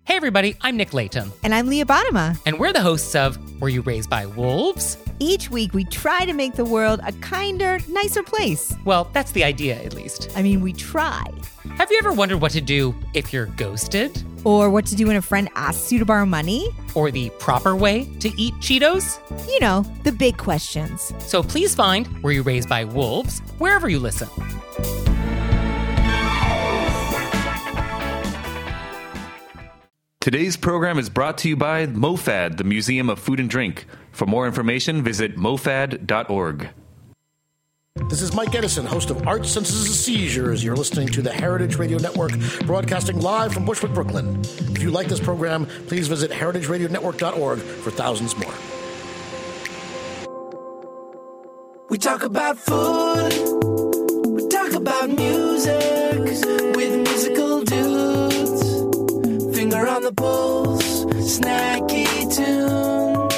Hey everybody, I'm Nick Layton. And I'm Leah Bottima. And we're the hosts of Were You Raised by Wolves? Each week we try to make the world a kinder, nicer place. Well, that's the idea, at least. I mean, we try. Have you ever wondered what to do if you're ghosted? Or what to do when a friend asks you to borrow money? Or the proper way to eat Cheetos? You know, the big questions. So please find Were You Raised by Wolves wherever you listen. Today's program is brought to you by MoFad, the Museum of Food and Drink. For more information, visit mofad.org. This is Mike Edison, host of Art, Senses, and Seizures. You're listening to the Heritage Radio Network, broadcasting live from Bushwick, Brooklyn. If you like this program, please visit heritageradionetwork.org for thousands more. We talk about food, we talk about music, with musical dudes. Finger on the pulse, snacky tunes.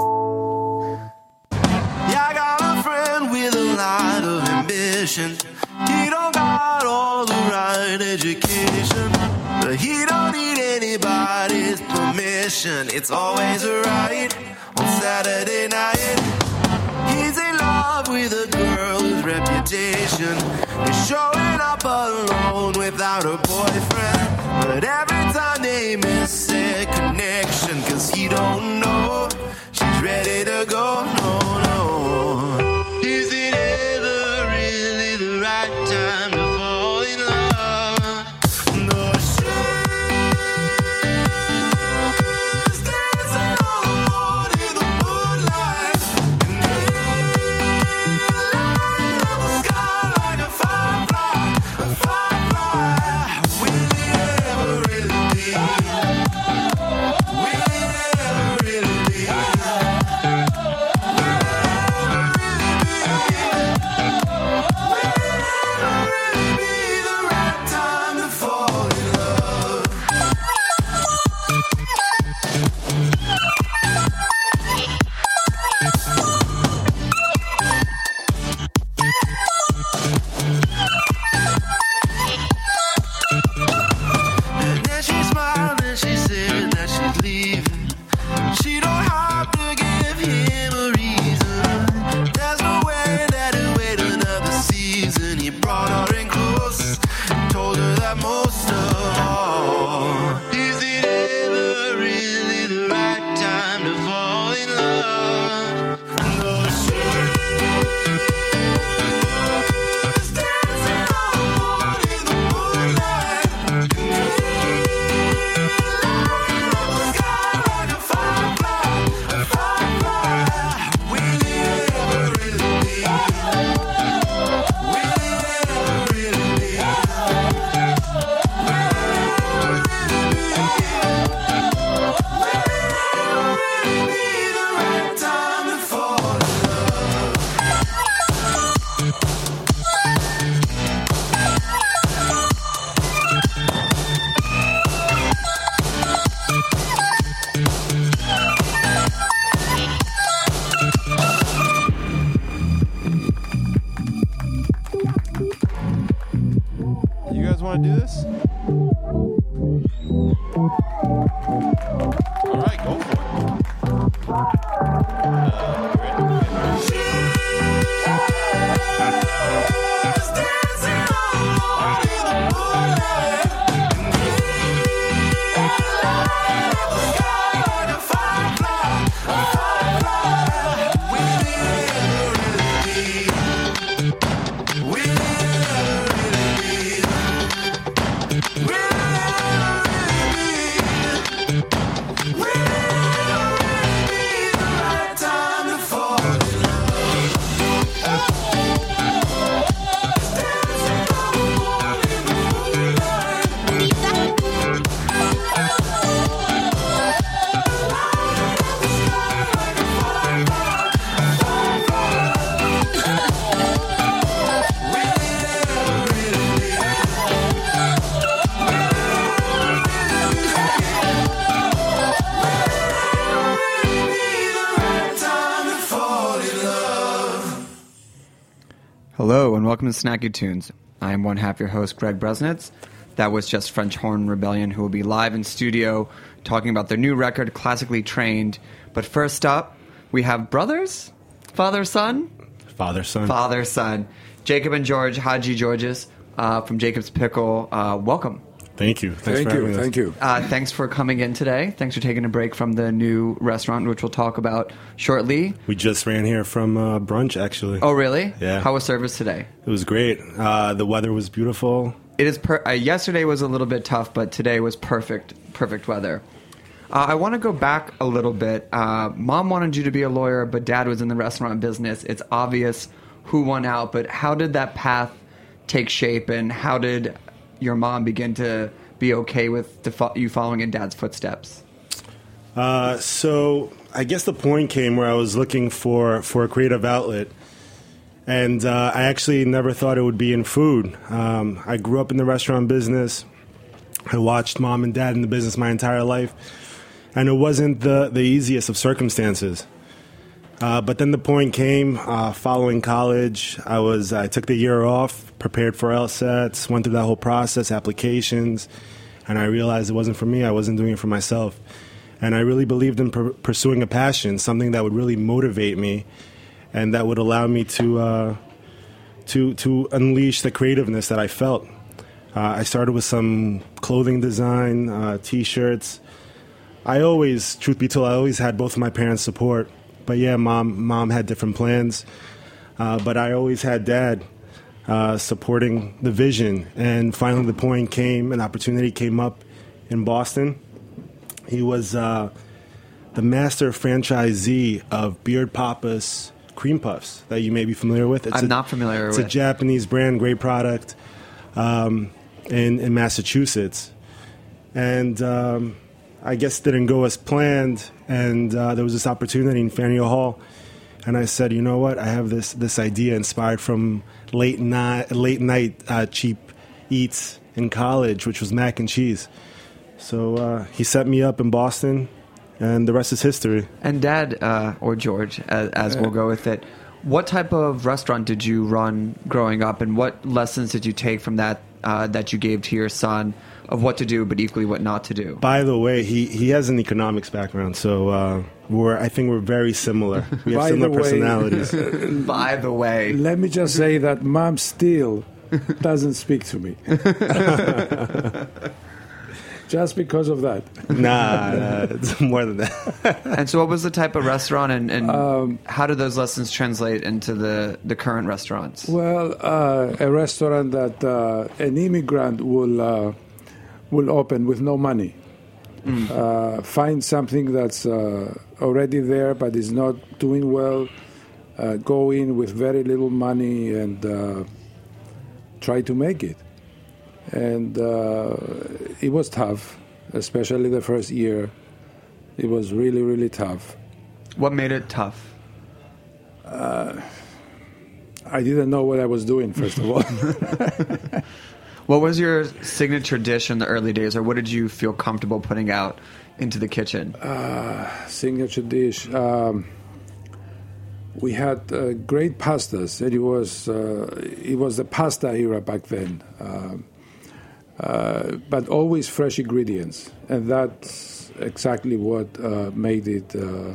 Yeah, I got a friend with a lot of ambition. He don't got all the right education, but he don't need anybody's permission. It's always right on Saturday night. He's in love with a girl with reputation. He's showing up alone without a boyfriend. But every time they miss a connection, 'cause he don't know she's ready to go. No. Is it ever really the right time to fall in love? No, she's dancing alone in the moonlight. You guys want to do this? All right, go for it. Hello and welcome to Snacky Tunes. I am one half your host, Greg Bresnitz. That was just French Horn Rebellion, who will be live in studio talking about their new record, Classically Trained. But first up, we have brothers? Father-son? Father-son. Father-son. Jacob and George, Haji Georges from Jacob's Pickle. Welcome. Thank you. Thanks for having us. Thank you. Thanks for coming in today. Thanks for taking a break from the new restaurant, which we'll talk about shortly. We just ran here from brunch, actually. Oh, really? Yeah. How was service today? It was great. The weather was beautiful. It is. Yesterday was a little bit tough, but today was perfect weather. I want to go back a little bit. Mom wanted you to be a lawyer, but Dad was in the restaurant business. It's obvious who won out, but how did that path take shape, and how did your mom begin to be okay with you following in Dad's footsteps? So I guess the point came where I was looking for a creative outlet, and I actually never thought it would be in food. I grew up in the restaurant business. I watched Mom and Dad in the business my entire life, and it wasn't the easiest of circumstances. But then the point came following college. I took the year off, prepared for LSATs, went through that whole process, applications, and I realized it wasn't for me. I wasn't doing it for myself. And I really believed in pursuing a passion, something that would really motivate me and that would allow me to unleash the creativeness that I felt. I started with some clothing design, T-shirts. Truth be told, I always had both of my parents' support. But yeah, mom had different plans. But I always had Dad supporting the vision. And finally the point came, an opportunity came up in Boston. He was the master franchisee of Beard Papa's Cream Puffs that you may be familiar with. I'm not familiar with it. It's a Japanese brand, great product in Massachusetts. And I guess it didn't go as planned, and there was this opportunity in Faneuil Hall, and I said, you know what, I have this idea inspired from late night cheap eats in college, which was mac and cheese. So he set me up in Boston, and the rest is history. And Dad, or George, as we'll go with it, what type of restaurant did you run growing up, and what lessons did you take from that that you gave to your son of what to do, but equally what not to do? By the way, he has an economics background, so I think we're very similar. We have similar personalities. By the way, let me just say that Mom still doesn't speak to me. Just because of that. Nah, it's more than that. And so what was the type of restaurant, and how did those lessons translate into the current restaurants? Well, a restaurant that an immigrant will open with no money. Find something that's already there but is not doing well, go in with very little money and try to make it. And it was tough, especially the first year. It was really, really tough. What made it tough? I didn't know what I was doing, first of all. What was your signature dish in the early days, or what did you feel comfortable putting out into the kitchen? Signature dish. We had great pastas. It was the pasta era back then, but always fresh ingredients, and that's exactly what made it.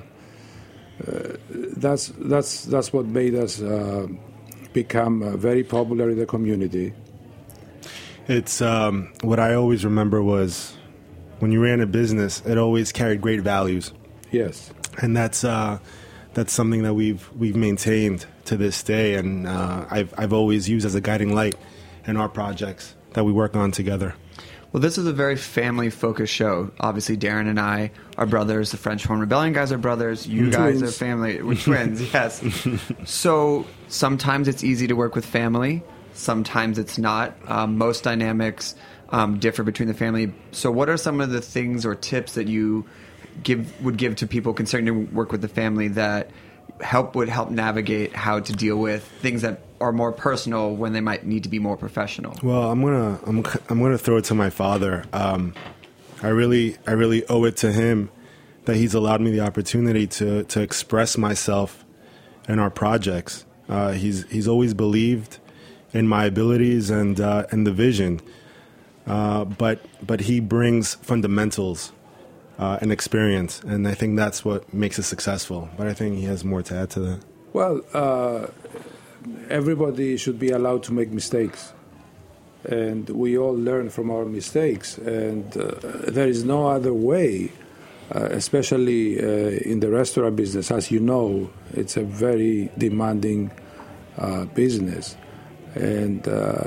That's what made us become very popular in the community. It's what I always remember was when you ran a business, it always carried great values. Yes, and that's something that we've maintained to this day, and I've always used as a guiding light in our projects that we work on together. Well, this is a very family-focused show. Obviously, Darren and I are brothers. The French Horn Rebellion guys are brothers. You guys are family. We're twins, yes. So sometimes it's easy to work with family. Sometimes it's not. Most dynamics differ between the family. So what are some of the things or tips that you would give to people concerning to work with the family that would help navigate how to deal with things that are more personal when they might need to be more professional? Well, I'm gonna throw it to my father. I really owe it to him that he's allowed me the opportunity to express myself in our projects. He's always believed in my abilities and the vision. but he brings fundamentals and experience, and I think that's what makes it successful. But I think he has more to add to that. Well, everybody should be allowed to make mistakes, and we all learn from our mistakes, and there is no other way, especially in the restaurant business. As you know, it's a very demanding business, and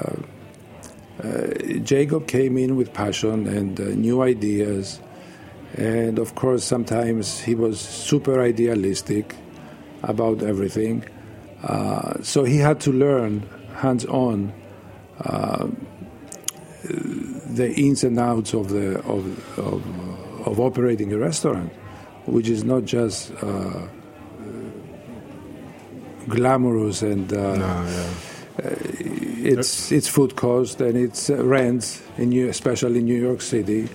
Jacob came in with passion and new ideas, and of course sometimes he was super idealistic about everything. So he had to learn hands-on the ins and outs of operating a restaurant, which is not just glamorous and it's food cost and it's rents especially in New York City.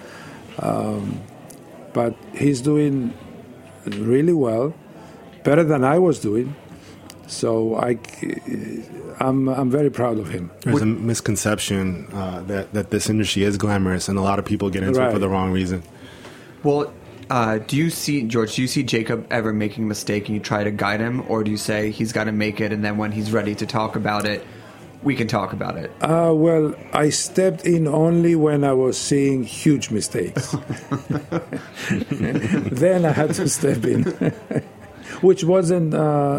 But he's doing really well, better than I was doing. So I'm very proud of him. There's a misconception that this industry is glamorous, and a lot of people get into it for the wrong reason. Well, do you see Jacob ever making a mistake and you try to guide him, or do you say he's got to make it and then when he's ready to talk about it, we can talk about it? Well, I stepped in only when I was seeing huge mistakes. Then I had to step in. Which wasn't,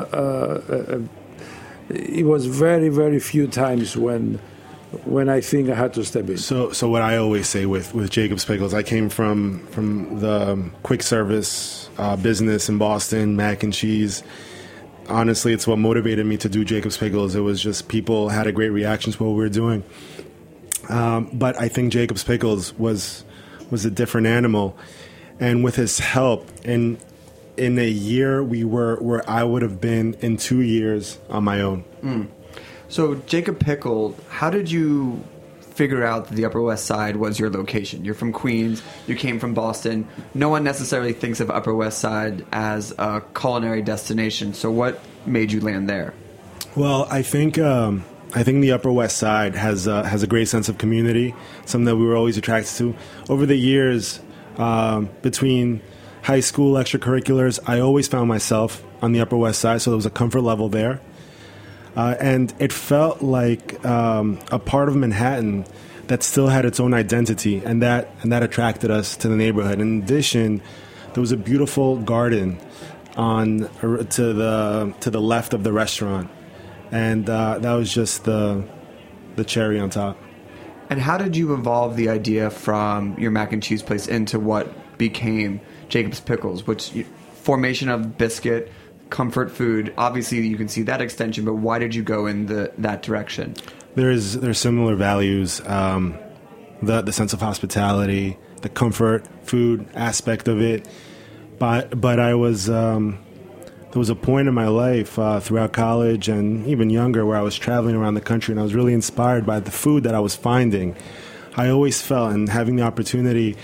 it was very, very few times when I think I had to step in. So what I always say with Jacob's Pickles, I came from the quick service business in Boston, mac and cheese. Honestly, it's what motivated me to do Jacob's Pickles. It was just people had a great reaction to what we were doing. But I think Jacob's Pickles was a different animal. And with his help, in a year, we were where I would have been in 2 years on my own. Mm. So, Jacob Pickle, how did you figure out that the Upper West Side was your location? You're from Queens. You came from Boston. No one necessarily thinks of Upper West Side as a culinary destination. So, what made you land there? Well, I think the Upper West Side has a great sense of community, something that we were always attracted to. Over the years, between high school extracurriculars, I always found myself on the Upper West Side, so there was a comfort level there. And it felt like a part of Manhattan that still had its own identity, and that attracted us to the neighborhood. In addition, there was a beautiful garden to the left of the restaurant, and that was just the cherry on top. And how did you evolve the idea from your mac and cheese place into what became Jacob's Pickles, which formation of biscuit, comfort food? Obviously, you can see that extension, but why did you go in that direction? There's similar values, the sense of hospitality, the comfort food aspect of it. But I was there was a point in my life throughout college and even younger where I was traveling around the country, and I was really inspired by the food that I was finding. I always felt, and having the opportunity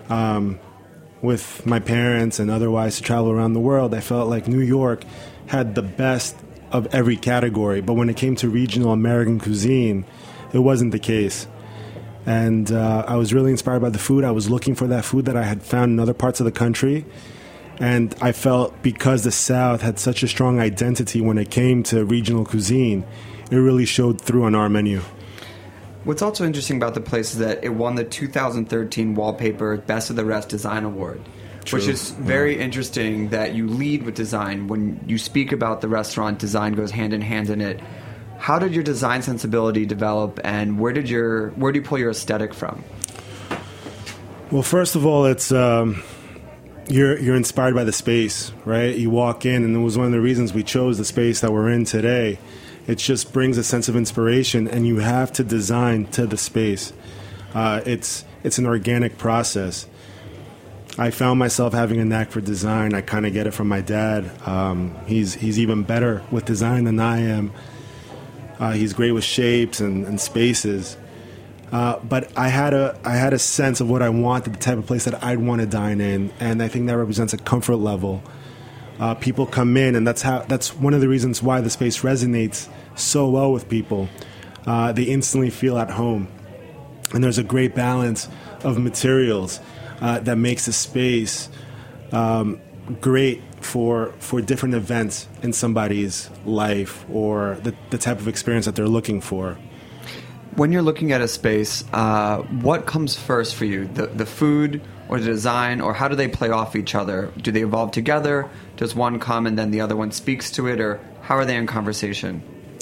with my parents and otherwise to travel around the world, I felt like New York had the best of every category. But when it came to regional American cuisine, it wasn't the case. And I was really inspired by the food. I was looking for that food that I had found in other parts of the country. And I felt because the South had such a strong identity when it came to regional cuisine, it really showed through on our menu. What's also interesting about the place is that it won the 2013 Wallpaper Best of the Rest Design Award. True. Which is very interesting that you lead with design. When you speak about the restaurant, design goes hand in hand in it. How did your design sensibility develop, and where do you pull your aesthetic from? Well, first of all, it's you're inspired by the space, right? You walk in, and it was one of the reasons we chose the space that we're in today. It just brings a sense of inspiration, and you have to design to the space. It's an organic process. I found myself having a knack for design. I kind of get it from my dad. He's even better with design than I am. He's great with shapes and spaces. But I had a sense of what I wanted, the type of place that I'd want to dine in, and I think that represents a comfort level. People come in, and that's one of the reasons why the space resonates so well with people. They instantly feel at home. And there's a great balance of materials that makes the space great for different events in somebody's life or the type of experience that they're looking for. When you're looking at a space, what comes first for you? The food or the design, or how do they play off each other? Do they evolve together? Does one come and then the other one speaks to it, or how are they in conversation?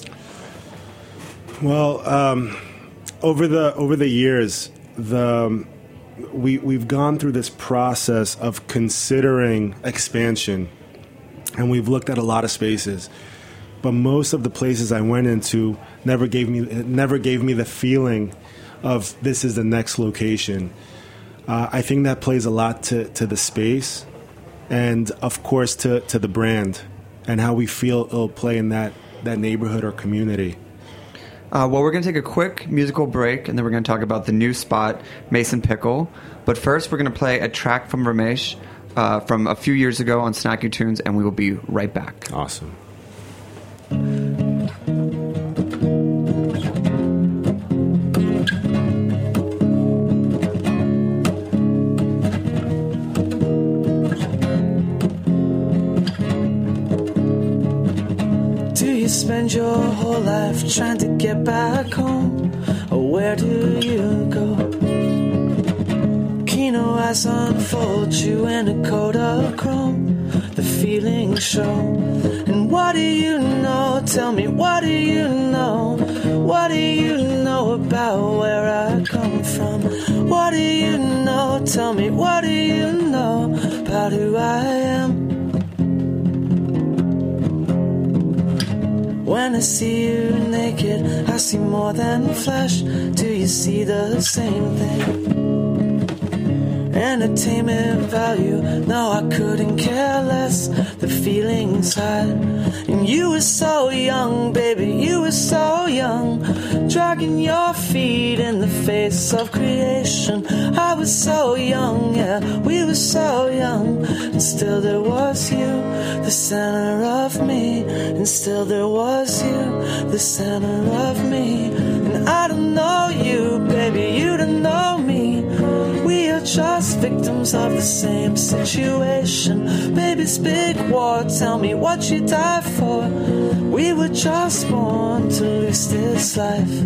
Well, over the years, we've gone through this process of considering expansion, and we've looked at a lot of spaces. But most of the places I went into never gave me the feeling of this is the next location. I think that plays a lot to the space, and of course to the brand and how we feel it'll play in that neighborhood or community. Well, we're going to take a quick musical break, and then we're going to talk about the new spot, Mason Pickle. But first, we're going to play a track from Ramesh from a few years ago on Snacky Tunes, and we will be right back. Awesome. Spend your whole life trying to get back home, or where do you go? Kino eyes unfold you in a coat of chrome, the feelings show. And what do you know? Tell me, what do you know? What do you know about where I come from? What do you know? Tell me, what do you know about who I am? When I see you naked, I see more than flesh. Do you see the same thing? Entertainment value, no, I couldn't care less. The feelings hide. And you were so young, baby, you were so young, dragging your feet in the face of creation. I was so young, yeah, we were so young. And still there was you, the center of me. And still there was you, the center of me. And I don't know you, baby, you don't know me. We are just victims of the same situation. Baby's big war, tell me what you died for. We were just born to lose this life.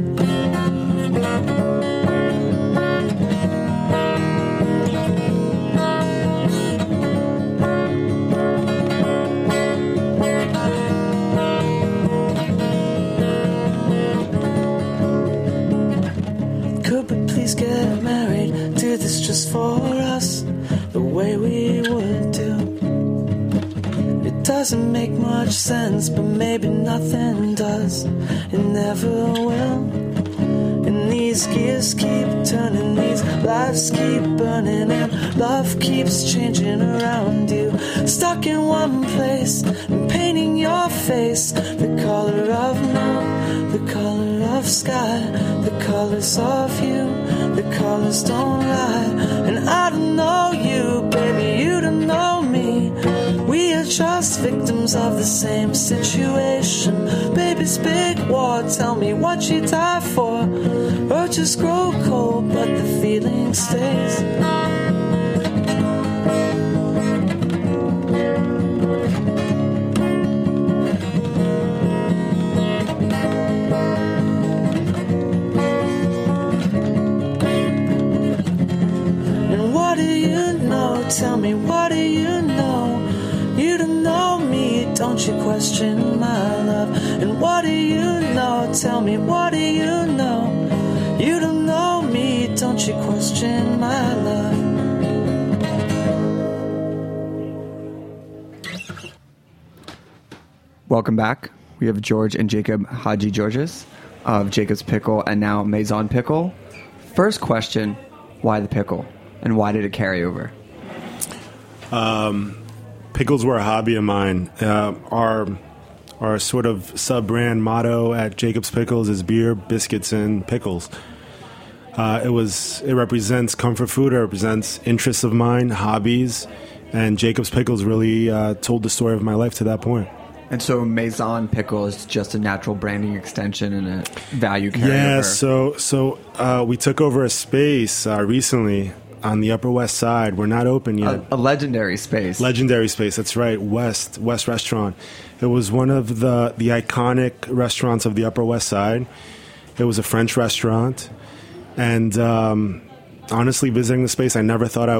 Could we please get married? Do this just for us, the way we would do. It doesn't make much sense, but maybe nothing does. It never will. And these gears keep turning, these lives keep burning, and love keeps changing around you. Stuck in one place and painting your face the color of milk, the color of sky, the colors of you, the colors don't lie. And I don't know you, baby, you don't know me. We are just victims of the same situation. Baby's big war, tell me what you die for. Urges grow cold, but the feeling stays. Tell me, what do you know? You don't know me, don't you question my love? And what do you know? Tell me, what do you know? You don't know me, don't you question my love? Welcome back. We have George and Jacob Haji Georges of Jacob's Pickle and now Maison Pickle. First question, why the pickle? And why did it carry over? Pickles were a hobby of mine. Our sort of sub-brand motto at Jacob's Pickles is beer, biscuits, and pickles. It represents comfort food. It represents interests of mine, hobbies, and Jacob's Pickles really told the story of my life to that point. And so Maison Pickle is just a natural branding extension and a value carryover. Yeah, so we took over a space recently on the Upper West Side. We're not open yet. A legendary space. Legendary space, that's right. West Restaurant. It was one of the iconic restaurants of the Upper West Side. It was a French restaurant. And honestly, visiting the space, I never thought I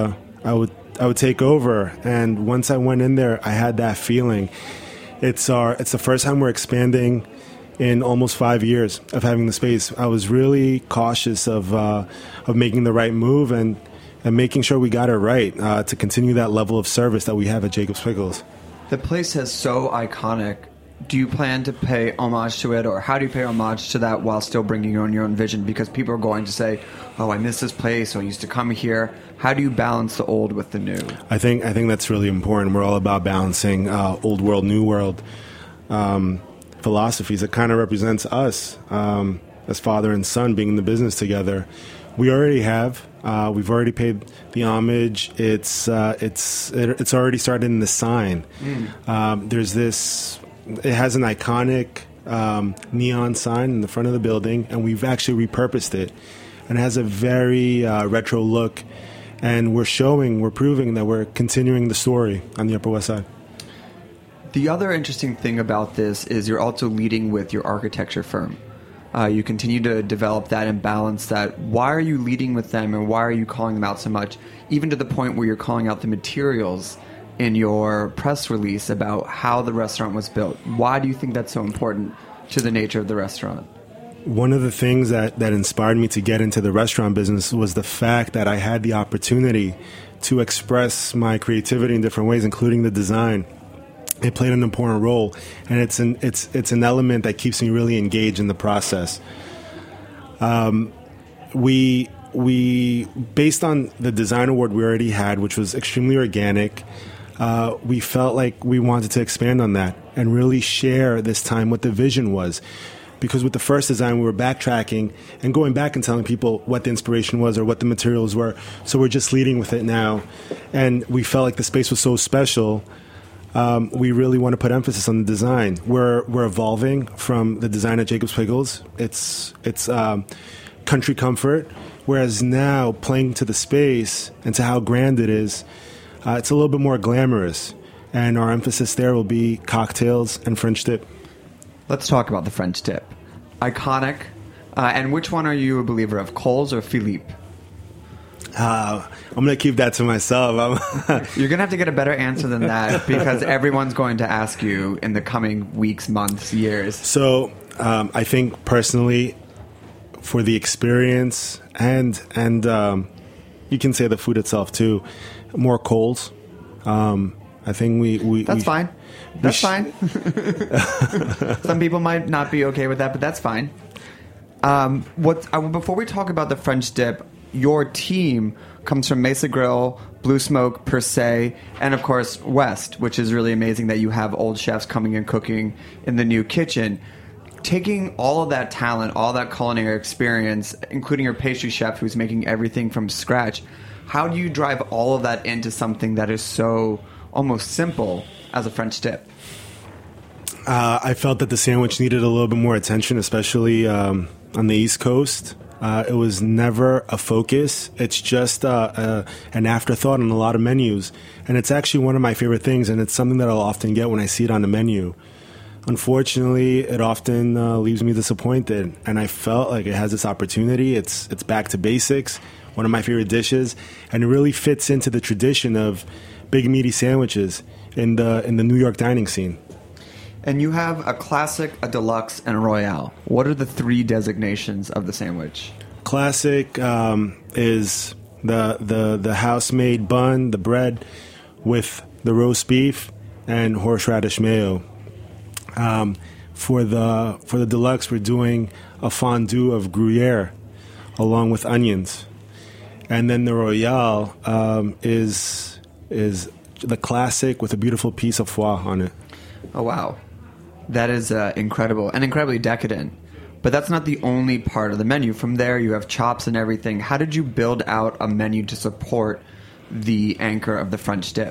would take over. And once I went in there, I had that feeling. It's the first time we're expanding in almost 5 years of having the space. I was really cautious of making the right move and making sure we got it right to continue that level of service that we have at Jacob's Pickles. The place is so iconic. Do you plan to pay homage to it, or how do you pay homage to that while still bringing your own vision? Because people are going to say, "Oh, I miss this place. I used to come here." How do you balance the old with the new? I think that's really important. We're all about balancing old world, new world philosophies. It kind of represents us as father and son being in the business together. We already have. We've already paid the homage. It's already started in the sign. There's this. It has an iconic neon sign in the front of the building, and we've actually repurposed it. And it has a very retro look. And we're proving that we're continuing the story on the Upper West Side. The other interesting thing about this is you're also leading with your architecture firm. You continue to develop that and balance that. Why are you leading with them, and why are you calling them out so much, even to the point where you're calling out the materials in your press release about how the restaurant was built? Why do you think that's so important to the nature of the restaurant? One of the things that inspired me to get into the restaurant business was the fact that I had the opportunity to express my creativity in different ways, including the design. It played an important role, and it's an element that keeps me really engaged in the process. We based on the design award we already had, which was extremely organic, we felt like we wanted to expand on that and really share this time what the vision was. Because with the first design, we were backtracking and going back and telling people what the inspiration was or what the materials were. So we're just leading with it now. And we felt like the space was so special. We really want to put emphasis on the design. We're evolving from the design at Jacob's Pickles. It's country comfort. Whereas now, playing to the space and to how grand it is, it's a little bit more glamorous. And our emphasis there will be cocktails and French dip. Let's talk about the French dip. Iconic. And which one are you a believer of, Cole's or Philippe? I'm going to keep that to myself. You're going to have to get a better answer than that because everyone's going to ask you in the coming weeks, months, years. So I think personally, for the experience and you can say the food itself too, more Cole's. I think we That's fine. That's fine. Some people might not be okay with that, but that's fine. Before we talk about the French dip, your team comes from Mesa Grill, Blue Smoke, Per Se, and of course West, which is really amazing that you have old chefs coming and cooking in the new kitchen. Taking all of that talent, all that culinary experience, including your pastry chef who's making everything from scratch, how do you drive all of that into something that is so almost simple as a French dip? I felt that the sandwich needed a little bit more attention, especially on the East Coast. It was never a focus. It's just an afterthought on a lot of menus. And it's actually one of my favorite things, and it's something that I'll often get when I see it on the menu. Unfortunately, it often leaves me disappointed, and I felt like it has this opportunity. It's back to basics, one of my favorite dishes, and it really fits into the tradition of big meaty sandwiches in the New York dining scene. And you have a classic, a deluxe, and a royale. What are the three designations of the sandwich? Classic is the house-made bun, the bread with the roast beef and horseradish mayo. For the deluxe, we're doing a fondue of Gruyere along with onions, and then the royale is the classic with a beautiful piece of foie on it. Oh wow, that is incredible and incredibly decadent. But that's not the only part of the menu. From there, you have chops and everything. How did you build out a menu to support the anchor of the French dip?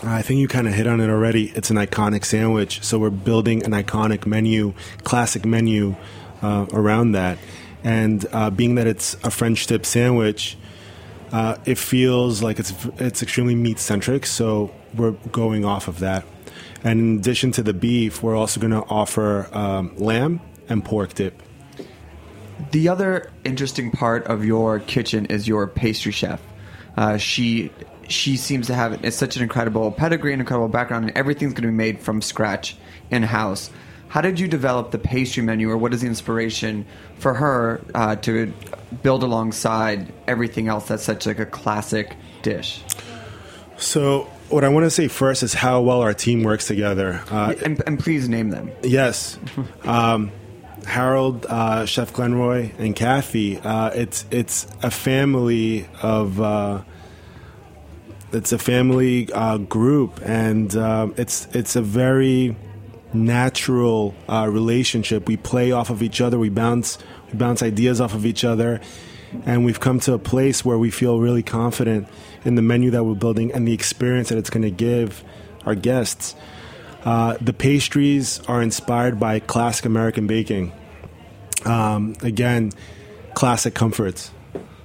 I think you kind of hit on it already. It's an iconic sandwich, so we're building an iconic menu, classic menu around that. And being that it's a French dip sandwich, it feels like it's extremely meat-centric, so we're going off of that. And in addition to the beef, we're also going to offer lamb and pork dip. The other interesting part of your kitchen is your pastry chef. She seems to have such an incredible pedigree and incredible background, and everything's going to be made from scratch in-house. How did you develop the pastry menu, or what is the inspiration for her to build alongside everything else that's such like a classic dish? So what I want to say first is how well our team works together. And please name them. Yes. Harold, Chef Glenroy, and Kathy. It's a family of... it's a family group, and it's a very natural relationship. We play off of each other. We bounce ideas off of each other, and we've come to a place where we feel really confident in the menu that we're building and the experience that it's going to give our guests. The pastries are inspired by classic American baking. Again, classic comforts.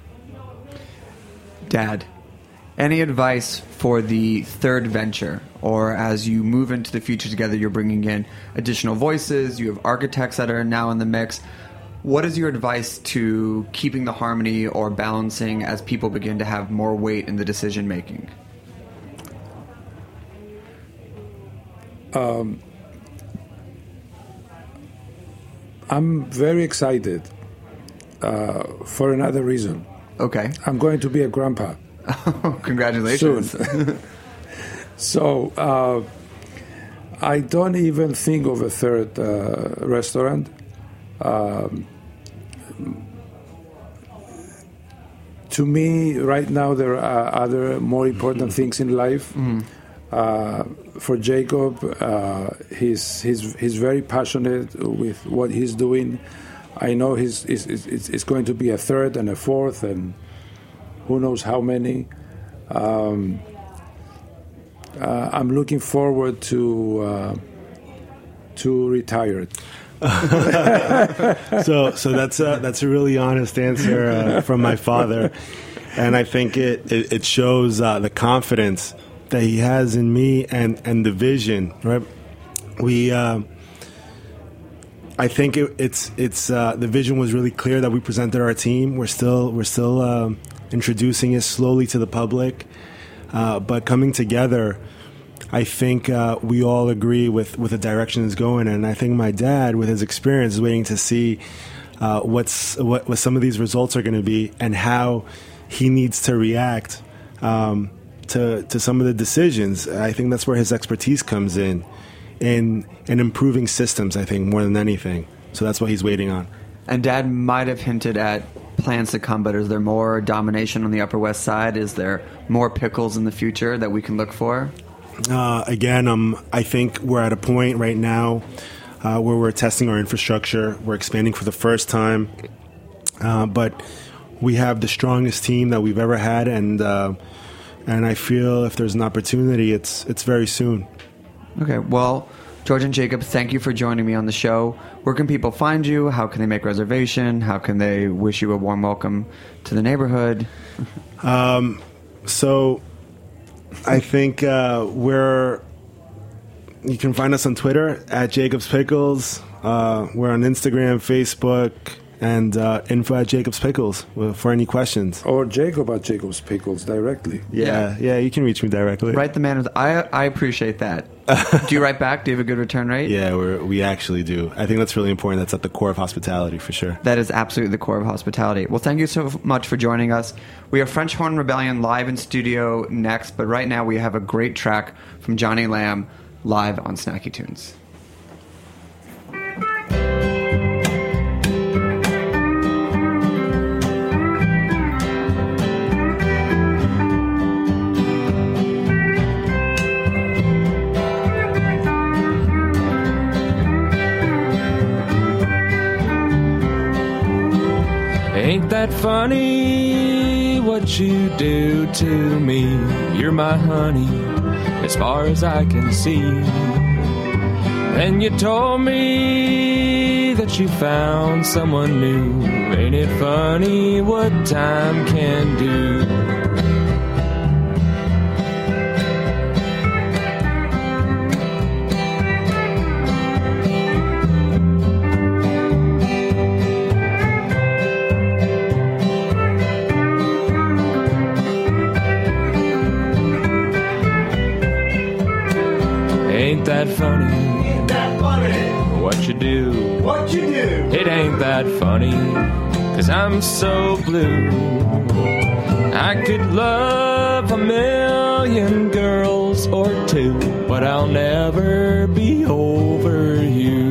Dad, any advice for the third venture, or as you move into the future together, you're bringing in additional voices, you have architects that are now in the mix. What is your advice to keeping the harmony or balancing as people begin to have more weight in the decision making? I'm very excited for another reason. Okay. I'm going to be a grandpa. Congratulations. Soon. So I don't even think of a third restaurant. To me, right now, there are other more important things in life. For Jacob, he's very passionate with what he's doing. I know it's going to be a third and a fourth, and who knows how many. I'm looking forward to retire. So that's a really honest answer from my father, and I think it shows the confidence that he has in me and the vision. Right? I think it's the vision was really clear that we presented our team. We're still introducing it slowly to the public, but coming together, I think we all agree with the direction it's going, and I think my dad, with his experience, is waiting to see what some of these results are going to be and how he needs to react to some of the decisions. I think that's where his expertise comes in improving systems, I think, more than anything. So that's what he's waiting on. And Dad might have hinted at plans to come, but is there more domination on the Upper West Side? Is there more pickles in the future that we can look for? Again, I think we're at a point right now where we're testing our infrastructure. We're expanding for the first time, but we have the strongest team that we've ever had, and I feel if there's an opportunity, it's very soon. Okay, well, George and Jacob, thank you for joining me on the show. Where can people find you? How can they make reservation? How can they wish you a warm welcome to the neighborhood? So I think you can find us on Twitter at Jacob's Pickles. We're on Instagram, Facebook, and info at Jacob's Pickles for any questions. Or Jacob at Jacob's Pickles directly. Yeah, you can reach me directly. Write the man. I appreciate that. Do you write back? Do you have a good return rate? Yeah, we actually do. I think that's really important. That's at the core of hospitality, for sure. That is absolutely the core of hospitality. Well, thank you so much for joining us. We have French Horn Rebellion live in studio next, but right now we have a great track from Johnny Lamb live on Snacky Tunes. Ain't that funny what you do to me? You're my honey, as far as I can see. And you told me that you found someone new. Ain't it funny what time can do? Ain't that funny? Ain't that funny? What you do? What you do? It ain't that funny, 'cause I'm so blue. I could love a million girls or two, but I'll never be over you.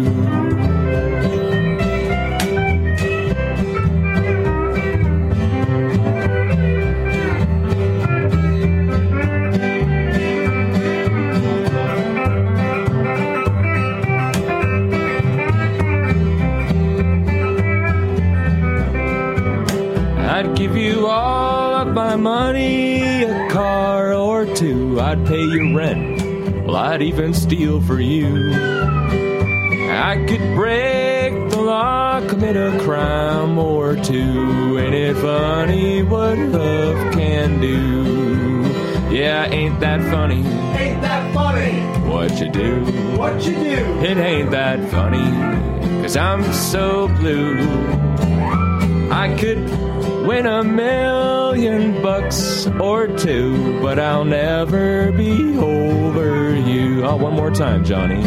I'd give you all of my money, a car or two. I'd pay your rent. Well, I'd even steal for you. I could break the law, commit a crime or two. Ain't it funny what love can do? Yeah, ain't that funny? Ain't that funny? What you do? What you do? It ain't that funny, 'cause I'm so blue. I could win $1 million or two, but I'll never be over you. Oh, one more time, Johnny.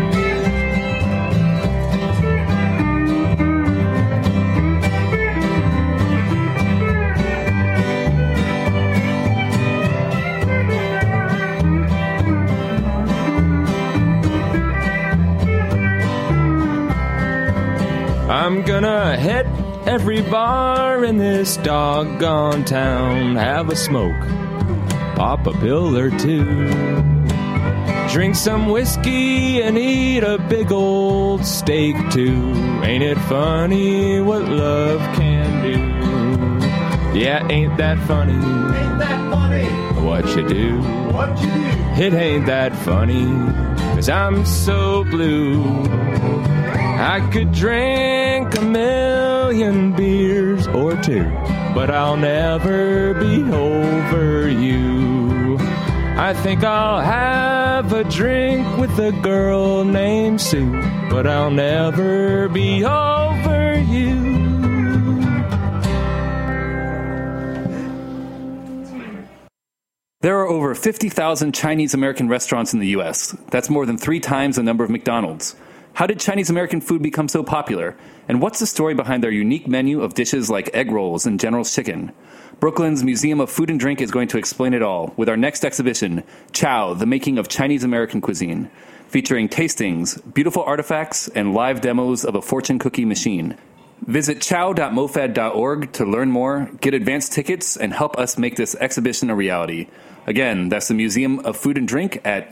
I'm gonna hit every bar in this doggone town, have a smoke, pop a pill or two, drink some whiskey and eat a big old steak too. Ain't it funny what love can do? Yeah, ain't that funny? Ain't that funny? What you do? What you do? It ain't that funny, 'cause I'm so blue. I could drink 1 million beers or two, but I'll never be over you. I think I'll have a drink with a girl named Sue, but I'll never be over you. There are over 50,000 Chinese American restaurants in the U.S. That's more than 3 times the number of McDonald's. How did Chinese American food become so popular? And what's the story behind their unique menu of dishes like egg rolls and General's chicken? Brooklyn's Museum of Food and Drink is going to explain it all with our next exhibition, Chow, the Making of Chinese American Cuisine, featuring tastings, beautiful artifacts, and live demos of a fortune cookie machine. Visit chow.mofad.org to learn more, get advance tickets, and help us make this exhibition a reality. Again, that's the Museum of Food and Drink at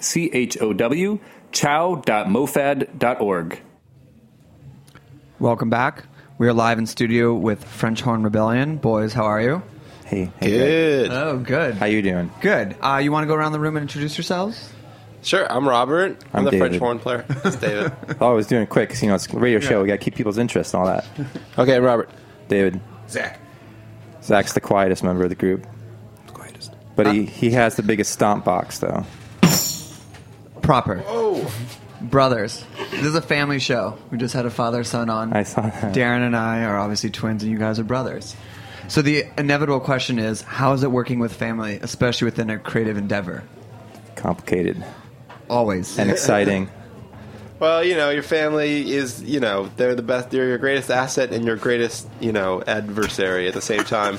chow.mofad.org. Welcome back. We are live in studio with French Horn Rebellion. Boys, how are you? Hey. Good. Oh, good. How you doing? Good. You want to go around the room and introduce yourselves? Sure. I'm Robert. I'm the David. French horn player. It's David. I was doing it quick because, it's a radio show. We got to keep people's interest and all that. Okay, Robert. David. Zach. Zach's the quietest member of the group. Quietest. But he has the biggest stomp box, though. Proper. Oh. Brothers. This is a family show. We just had a father-son on. I saw that. Darren and I are obviously twins, and you guys are brothers. So the inevitable question is, how is it working with family, especially within a creative endeavor? Complicated. Always. And exciting. Well, your family is, they're the best. They're your greatest asset and your greatest, adversary at the same time.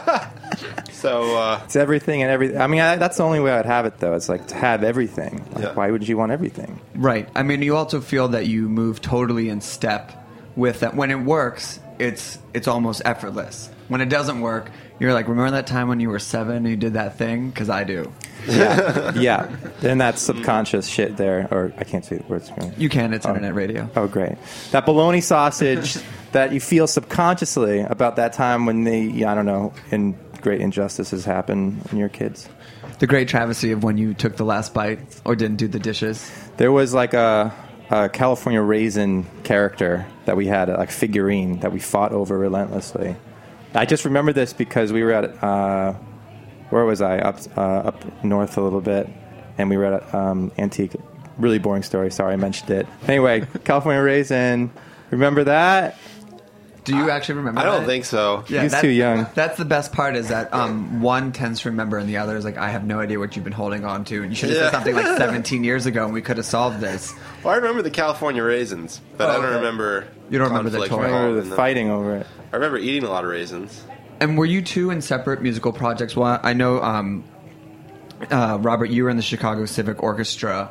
So it's everything and everything. I mean, that's the only way I'd have it, though. It's like to have everything. Why would you want everything? Right. I mean, you also feel that you move totally in step with that. When it works, it's almost effortless. When it doesn't work, you're like, remember that time when you were 7 and you did that thing? Because I do. Yeah. Then that subconscious shit there, or I can't say the words. You can. It's internet radio. Oh, great. That bologna sausage that you feel subconsciously about that time when in great injustices happen when you're kids. The great travesty of when you took the last bite or didn't do the dishes. There was like a California raisin character that we had, like figurine, that we fought over relentlessly. I just remember this because we were at, where was I? Up north a little bit, and we were at Antique. Really boring story. Sorry, I mentioned it. Anyway, California raisin. Remember that? Do you actually remember I that? don't think so. Yeah, He's too young. That's the best part is that one tends to remember and the other is like, I have no idea what you've been holding on to. And you should have said something like 17 years ago and we could have solved this. Well, I remember the California raisins, but I don't remember. You don't remember the conflict toy? I remember involved the in fighting over it. I remember eating a lot of raisins. And were you two in separate musical projects? Well, I know, Robert, you were in the Chicago Civic Orchestra.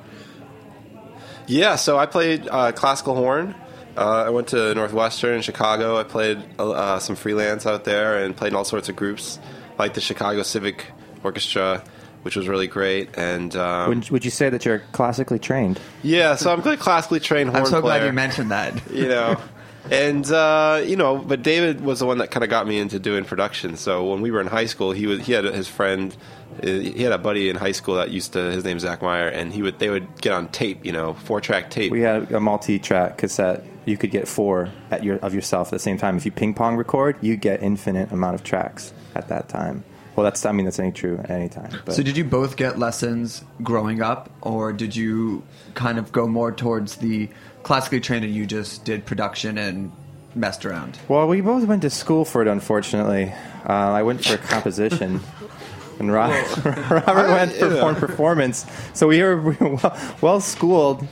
Yeah, so I played classical horn. I went to Northwestern in Chicago. I played some freelance out there and played in all sorts of groups, like the Chicago Civic Orchestra, which was really great. And would you say that you're classically trained? Yeah, so I'm a classically trained horn player. I'm so glad you mentioned that. You know, and but David was the one that kind of got me into doing production. So when we were in high school, he had his friend. He had a buddy in high school that his name's Zach Meyer, and they would get on tape, 4-track tape. We had a multi-track cassette. You could get 4 of yourself at the same time. If you ping pong record, you get infinite amount of tracks at that time. Well, that's only true at any time. But. So did you both get lessons growing up, or did you kind of go more towards the classically trained and you just did production and messed around? Well, we both went to school for it, unfortunately. I went for composition. And Robert went for horn performance. So we were well schooled.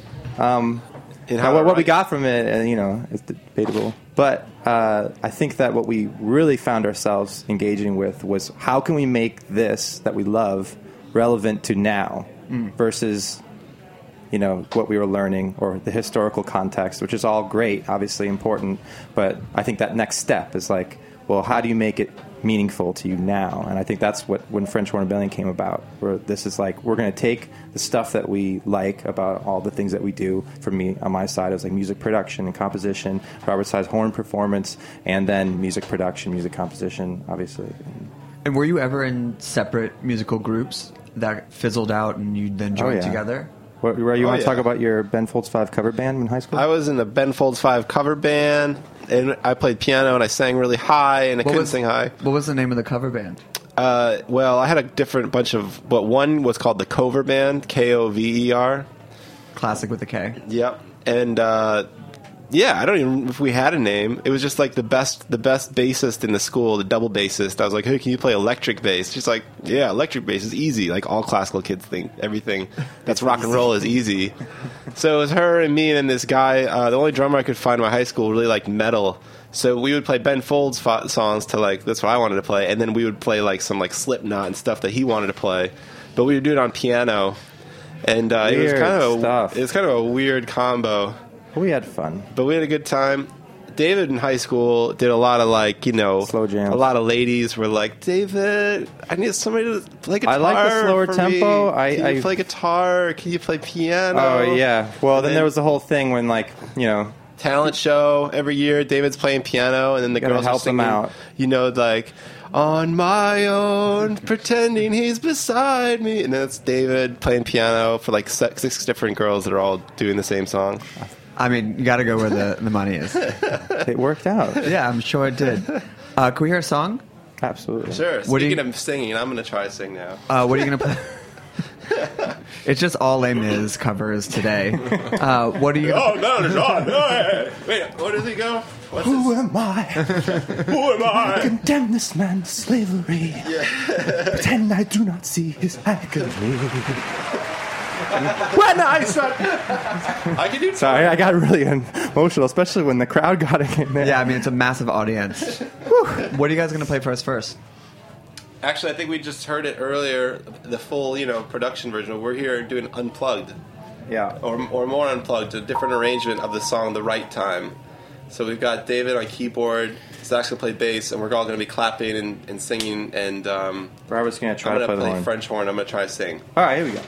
What we got from it, is debatable. But I think that what we really found ourselves engaging with was how can we make this that we love relevant to now versus, what we were learning or the historical context, which is all great, obviously important. But I think that next step is like, well, how do you make it meaningful to you now? And I think that's when French Horn Rebellion came about, where this is like, we're going to take the stuff that we like about all the things that we do. For me, on my side, it was like music production and composition, Robert's side, horn performance, and then music production, music composition, obviously. And were you ever in separate musical groups that fizzled out and you then joined together? You want to talk about your Ben Folds 5 cover band in high school? I was in the Ben Folds 5 cover band, and I played piano, and I sang really high, and I couldn't sing high. What was the name of the cover band? Well, I had a different bunch of... But one was called the Cover Band, Kover. Classic with a K. Yep. And, I don't even know if we had a name. It was just like the best bassist in the school, the double bassist. I was like, hey, can you play electric bass? She's like, yeah, electric bass is easy. Like all classical kids think everything that's rock and roll is easy. So it was her and me and then this guy. The only drummer I could find in my high school really liked metal. So we would play Ben Folds songs to that's what I wanted to play. And then we would play like some like Slipknot and stuff that he wanted to play. But we would do it on piano. And it was kind of a weird combo. We had fun. But we had a good time. David in high school did a lot of slow jams. A lot of ladies were like, David, I need somebody to play guitar. I like the slower tempo. Can you play guitar? Can you play piano? Oh, yeah. Well, then there was the whole thing when talent show every year, David's playing piano, and then the girls help are singing, him out. On my own, pretending he's beside me. And then it's David playing piano for 6 different girls that are all doing the same song. I mean, you got to go where the money is. It worked out. Yeah, I'm sure it did. Can we hear a song? Absolutely. Sure. Speaking of singing, I'm going to try to sing now. What are you going to play? It's just all Les Mis covers today. What are you? Oh no! Wait, where does he go? Who am I? Who am I? Condemn this man to slavery. Yeah. Pretend I do not see his agony. When I said, I can do. Sorry, I got really emotional, especially when the crowd got in there. Yeah, I mean it's a massive audience. What are you guys going to play for us first? Actually, I think we just heard it earlier, the full, production version. We're here doing unplugged. Yeah. Or more unplugged, a different arrangement of the song, The Right Time. So we've got David on keyboard, Zach's going to play bass, and we're all going to be clapping and singing. And Robert's going to try to play the horn. French horn. I'm going to try to sing. All right, here we go.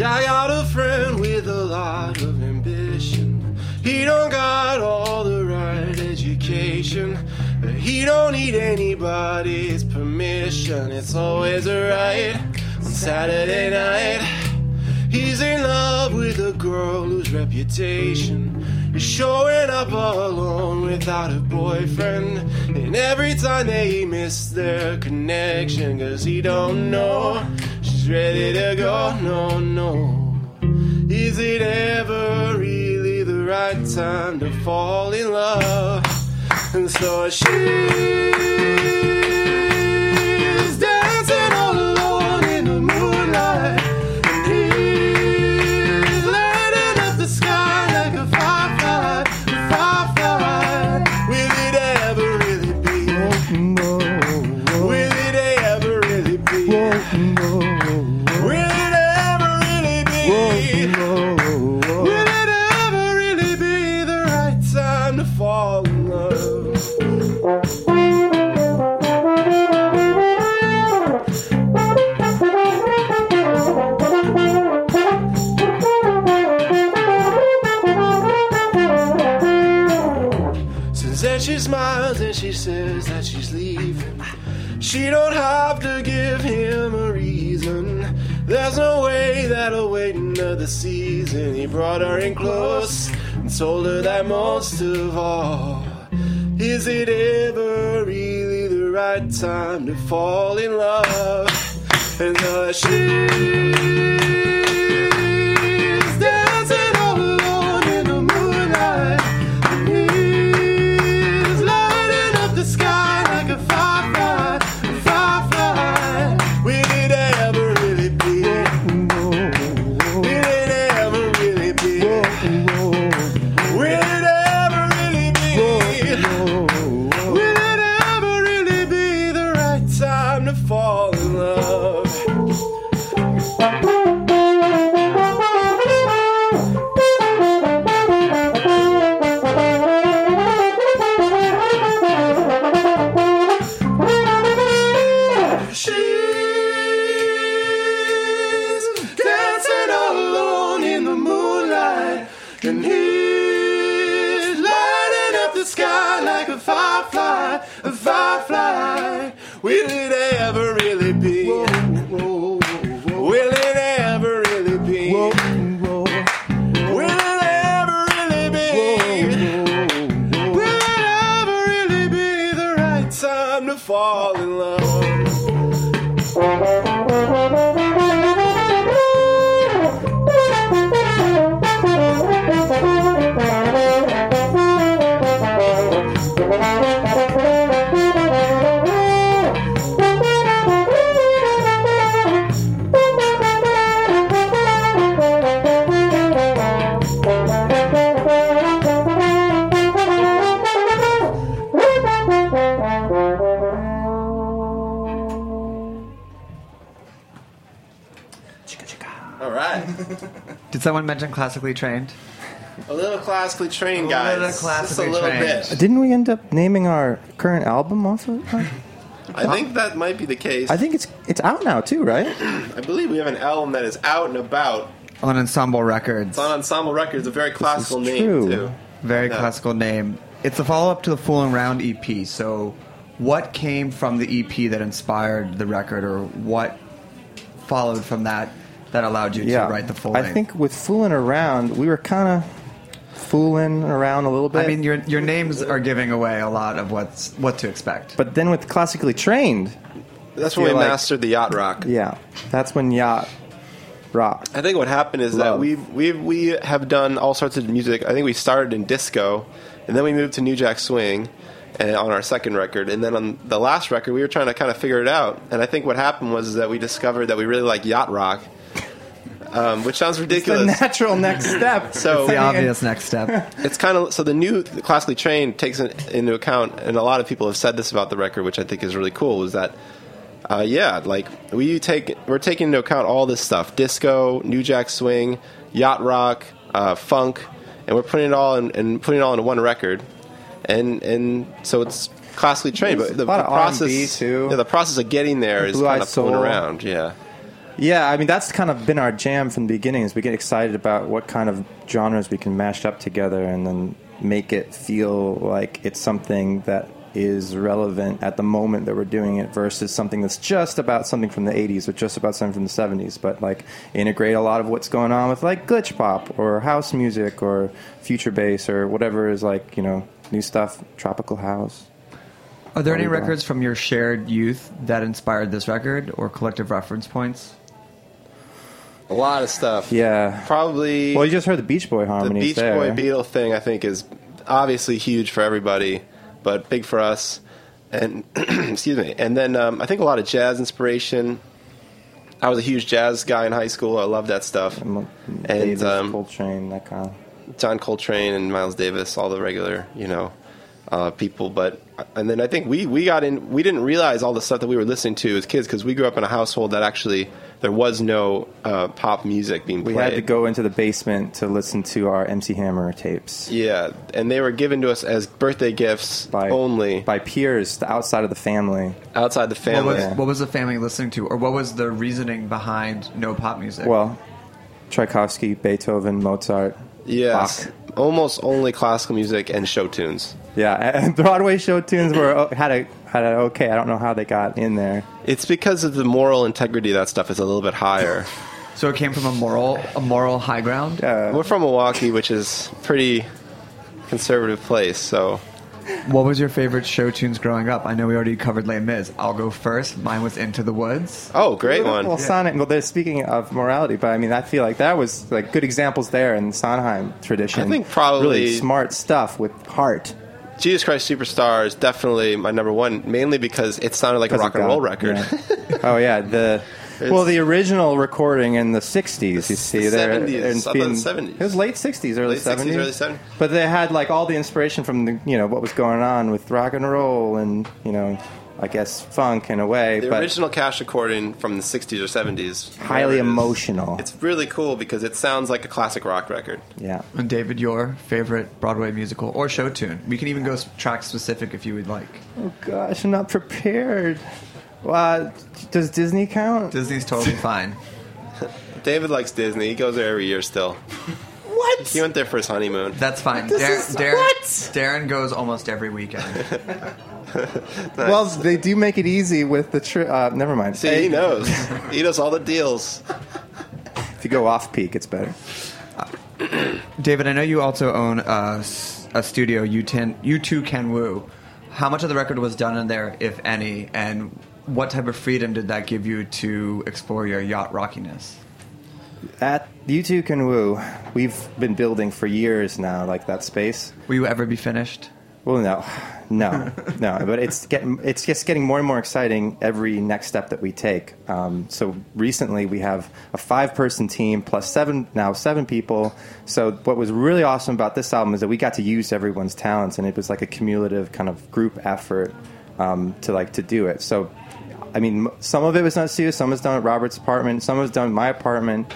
I got a friend with a lot of ambition. He don't got all the right education, but he don't need anybody's permission. It's always alright on Saturday night. He's in love with a girl whose reputation is showing up alone without a boyfriend. And every time they miss their connection, 'cause he don't know she's ready to go. No, no. Is it ever really the right time to fall in love? And so she's dancing all alone in the moonlight. She smiles and she says that she's leaving. She don't have to give him a reason. There's no way that'll wait another season. He brought her in close and told her that most of all, is it ever really the right time to fall in love? And she's dancing all alone in the moonlight. Sky like a firefly, a firefly. Will it ever really be? Will it ever really be? Will it ever really be? Will it ever really be the right time to fall in love? And he's lighting up the sky like a firefly, a firefly. Will it ever really be? Will it ever really be? Will it ever really be? Will it ever really be the right time to fall in love? Did someone mention classically trained? A little classically trained, guys. Just a little bit. Didn't we end up naming our current album off of that? I think that might be the case. I think it's out now too, right? I believe we have an album that is out and about on Ensemble Records. It's on Ensemble Records. A very classical name too. Very classical name. It's a follow-up to the Fooling Around EP. So, what came from the EP that inspired the record, or what followed from that allowed you to write the full name? I think with Fooling Around, we were kind of fooling around a little bit. I mean, your names are giving away a lot of what to expect. But then with Classically Trained, that's when we mastered the yacht rock. Yeah, that's when yacht rock. I think what happened is that we have done all sorts of music. I think we started in disco, and then we moved to New Jack Swing, and on our second record, and then on the last record, we were trying to kind of figure it out. And I think what happened was that we discovered that we really like yacht rock. Which sounds ridiculous. It's the natural next step. So it's the obvious next step. It's kind of so the new Classically Trained takes into account, and a lot of people have said this about the record, which I think is really cool. Is that we're taking into account all this stuff: disco, New Jack Swing, yacht rock, funk, and we're putting it all into one record, and so it's Classically Trained. But the process R&B too. Yeah, the process of getting there is kind of pulling around. Yeah. Yeah, I mean, that's kind of been our jam from the beginning, is we get excited about what kind of genres we can mash up together and then make it feel like it's something that is relevant at the moment that we're doing it versus something that's just about something from the 80s or just about something from the 70s, but like integrate a lot of what's going on with like glitch pop or house music or future bass or whatever is like, you know, new stuff, tropical house. Are there any records from your shared youth that inspired this record or collective reference points? A lot of stuff. Yeah. Probably. Well, you just heard the Beach Boy harmonies. The Beach Boy Beatle thing, I think, is obviously huge for everybody, but big for us. And excuse me. And then I think a lot of jazz inspiration. I was a huge jazz guy in high school. I loved that stuff. And Davis, Coltrane, that kind of. John Coltrane and Miles Davis, all the regular, you know, people. And then I think we got in. We didn't realize all the stuff that we were listening to as kids because we grew up in a household that actually there was no pop music being played. We had to go into the basement to listen to our MC Hammer tapes. Yeah, and they were given to us as birthday gifts only by peers outside of the family. Outside the family. What was the family listening to, or what was the reasoning behind no pop music? Well, Tchaikovsky, Beethoven, Mozart. Yes, Bach. Almost only classical music and show tunes. Yeah, and Broadway show tunes had a okay. I don't know how they got in there. It's because of the moral integrity of that stuff is a little bit higher. So it came from a moral high ground? We're from Milwaukee, which is a pretty conservative place, so... What was your favorite show tunes growing up? I know we already covered Les Mis. I'll go first. Mine was Into the Woods. Oh, great one. Well, Sondheim, they're speaking of morality, but I mean, I feel like that was like good examples there in the Sondheim tradition. I think probably... Really smart stuff with heart. Jesus Christ Superstar is definitely my number one, mainly because it sounded like a rock and roll record. Yeah. Oh, yeah. The original recording in the 60s, you see. The 70s. I thought the 70s. It was late 60s, early 70s. Early 70s. But they had like all the inspiration from the, you know, what was going on with rock and roll and, you know, I guess funk in a way. The original Cash recording from the 60s or 70s. Highly emotional. It's really cool because it sounds like a classic rock record. Yeah. And David, your favorite Broadway musical or show tune? We can even go track specific if you would like. Oh gosh, I'm not prepared. Does Disney count? Disney's totally fine. David likes Disney. He goes there every year still. What? He went there for his honeymoon. That's fine. What? Darren goes almost every weekend. Nice. Well, they do make it easy with the trip. Never mind. See, he knows. He knows all the deals. If you go off peak, it's better. David, I know you also own a studio, U2 Can Woo. How much of the record was done in there, if any, and what type of freedom did that give you to explore your yacht rockiness? At U2 Can Woo, we've been building for years now, like that space. Will you ever be finished? Well, no. But it's just getting more and more exciting every next step that we take. So recently we have a 5-person team plus 7 people. So what was really awesome about this album is that we got to use everyone's talents, and it was like a cumulative kind of group effort to do it. So, I mean, some of it was done at studio, some was done at Robert's apartment, some was done in my apartment,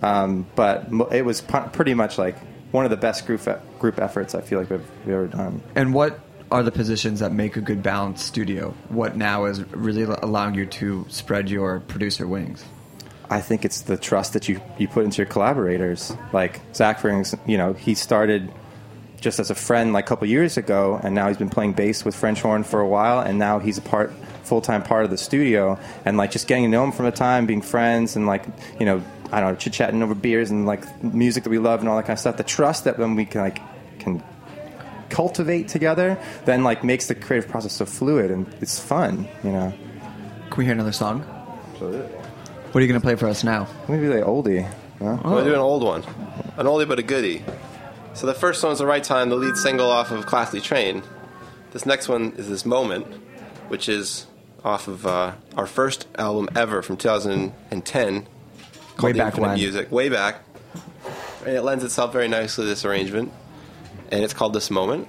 but it was pretty much like one of the best group efforts I feel like we've ever done. And what are the positions that make a good balanced studio? What now is really allowing you to spread your producer wings? I think it's the trust that you put into your collaborators. Like Zach, for instance, you know, he started just as a friend like a couple years ago, and now he's been playing bass with French horn for a while, and now he's a full-time part of the studio, and like just getting to know him from the time, being friends, and like, you know, I don't know, chit-chatting over beers and like music that we love and all that kind of stuff. The trust that when we can cultivate together then like makes the creative process so fluid and it's fun, you know. Can we hear another song? Absolutely. What are you going to play for us now? Maybe like oldie. Huh? I'm going to do an old one. An oldie but a goodie. So the first one is The Right Time, the lead single off of Classically Trained. This next one is This Moment, which is off of our first album ever from 2010. Way back when. Music. Way back. And it lends itself very nicely to this arrangement. And it's called This Moment.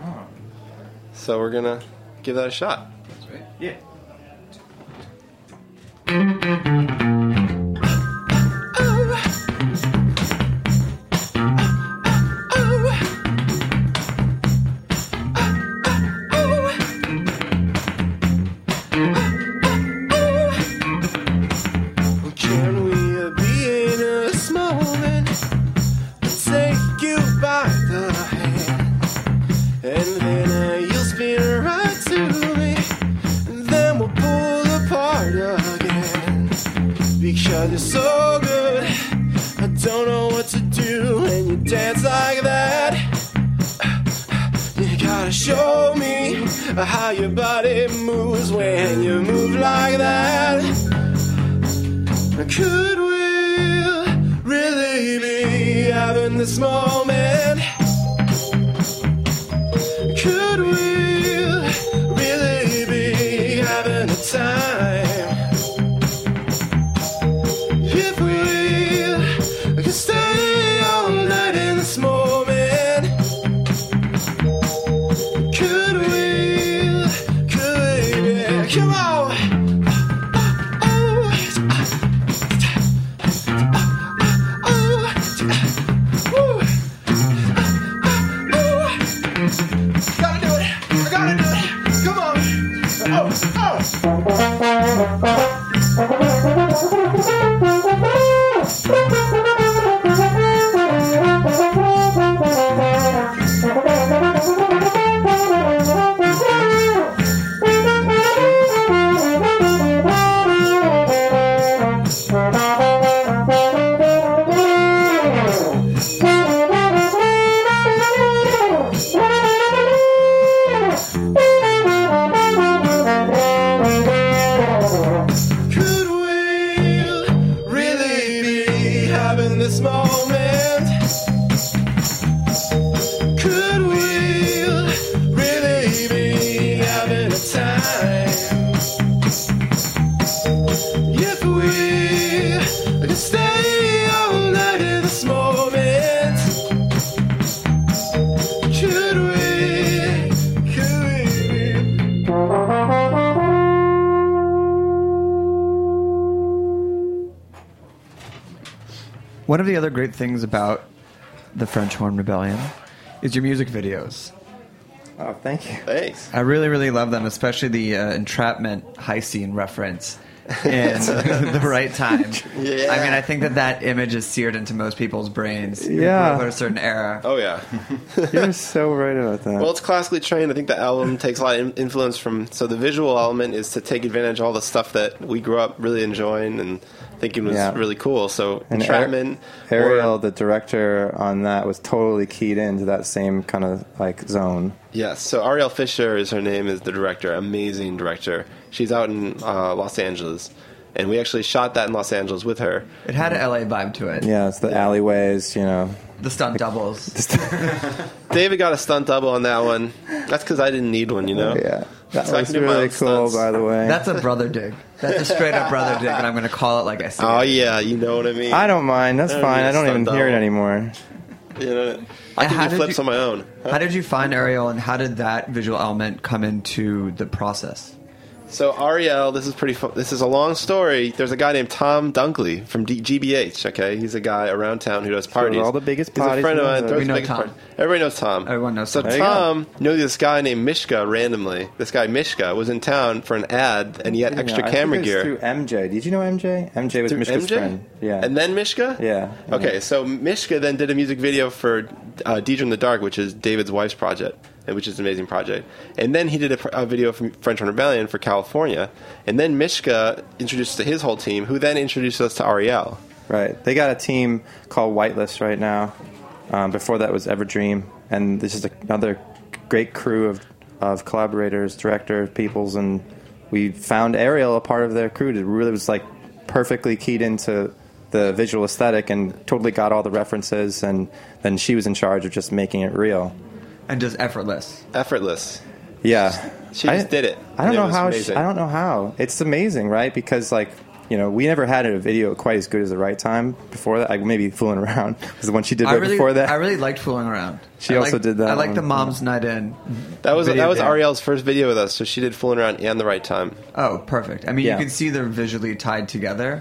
So we're going to give that a shot. That's right. Yeah. Can because you're so good. I don't know what to do when you dance like that. You gotta show me how your body moves when you move like that. Could we really be having this moment? Could we really be having a time? If we could stay all night in this moment, could we, yeah, come on. One of the other great things about the French Horn Rebellion is your music videos. Oh, thank you. Thanks. I really, really love them, especially the entrapment high scene reference in the right time. Yeah. I mean, I think that image is seared into most people's brains. who Yeah. grew up at a certain era. Oh, yeah. You're so right about that. Well, it's classically trained. I think the album takes a lot of influence from... So the visual element is to take advantage of all the stuff that we grew up really enjoying and thinking was really cool. So and entrapment... Ariel, the director on that, was totally keyed into that same kind of like zone. Yes. So Ariel Fisher is her name, is the director. Amazing director. She's out in Los Angeles. And we actually shot that in Los Angeles with her. It had an LA vibe to it. Yeah, it's the alleyways, you know. The stunt doubles. David got a stunt double on that one. That's because I didn't need one, you know? Yeah. That So I was can do my really own cool, stunts. by the way. That's a brother dig. That's a straight up brother dig, and I'm going to call it like I see Oh, it. yeah, you know what I mean? I don't mind. That's I don't fine. need a I don't even stunt hear it double. anymore. You know, I How can do did flips you- on my own. How did you find Ariel, and how did that visual element come into the process? So Ariel, this is pretty. This is a long story. There's a guy named Tom Dunkley from GBH. Okay, he's a guy around town who does parties. all the biggest He's parties a friend of in the mine. world. throws We the know biggest Tom. party. Everybody knows Tom. Everyone knows So Tom. There you Tom knew this guy named Mishka randomly. This guy Mishka was in town for an ad, and he had extra I camera think it was gear. through MJ. Did you know MJ? MJ was Through Mishka's MJ? friend. Yeah. And then Mishka? Yeah. Okay, so Mishka then did a music video for Deidre in the Dark, which is David's wife's project, and which is an amazing project. And then he did a video from French Horn Rebellion for California. And then Mishka introduced us to his whole team, who then introduced us to Ariel. Right. They got a team called Whitelist right now. Before that was Everdream. And this is another great crew of collaborators, directors, peoples. And we found Ariel a part of their crew. It really was like perfectly keyed into the visual aesthetic and totally got all the references. And then she was in charge of just making it real. And just effortless. Effortless. Yeah. She just did it. I don't And it know was how. amazing. I don't know how. It's amazing, right? Because we never had a video quite as good as The Right Time before that. Maybe Fooling Around was the one she did before that. I really liked Fooling Around. She also did that I like one. the Mom's Night In. That was video game. Ariel's first video with us, so she did Fooling Around and The Right Time. Oh, perfect. I mean, Yeah. you can see they're visually tied together.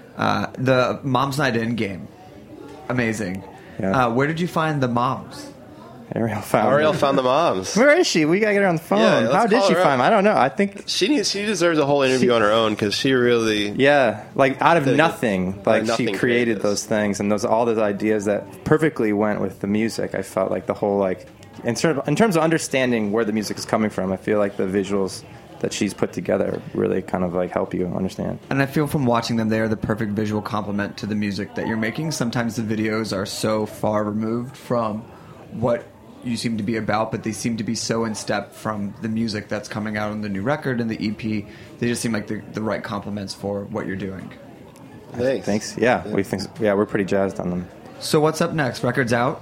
The Mom's Night In game, amazing. Yeah. Where did you find the moms? Ariel found the moms. Where is she? We gotta get her on the phone. Yeah, let's How did call she her find? up. I don't know. I think She deserves a whole interview on her own because she really like out of Did it. nothing, Out of she nothing created created those things and all those ideas that perfectly went with the music. I felt like the whole in terms of understanding where the music is coming from. I feel like the visuals that she's put together really kind of like help you understand. And I feel from watching them, they are the perfect visual complement to the music that you're making. Sometimes the videos are so far removed from what you seem to be about, but they seem to be so in step from the music that's coming out on the new record and the EP. They just seem like the right complements for what you're doing. Thanks. Yeah, we think. Yeah, we're pretty jazzed on them. So what's up next? Record's out.